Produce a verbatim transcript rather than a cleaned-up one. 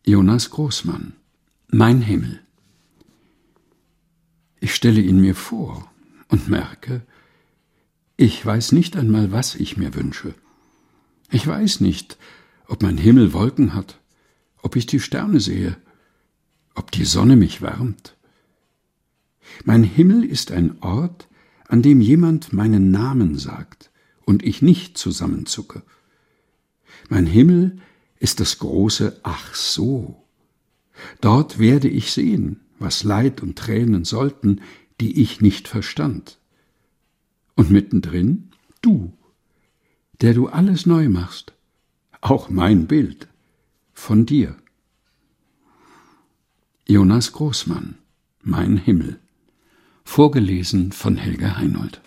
Jonas Großmann, Mein Himmel. Ich stelle ihn mir vor und merke, ich weiß nicht einmal, was ich mir wünsche. Ich weiß nicht, ob mein Himmel Wolken hat, ob ich die Sterne sehe, ob die Sonne mich wärmt. Mein Himmel ist ein Ort, an dem jemand meinen Namen sagt und ich nicht zusammenzucke. Mein Himmel ist das große Ach so. Dort werde ich sehen, was Leid und Tränen sollten, die ich nicht verstand. Und mittendrin du, der du alles neu machst, auch mein Bild von dir. Jonas Großmann, Mein Himmel. Vorgelesen von Helga Heinold.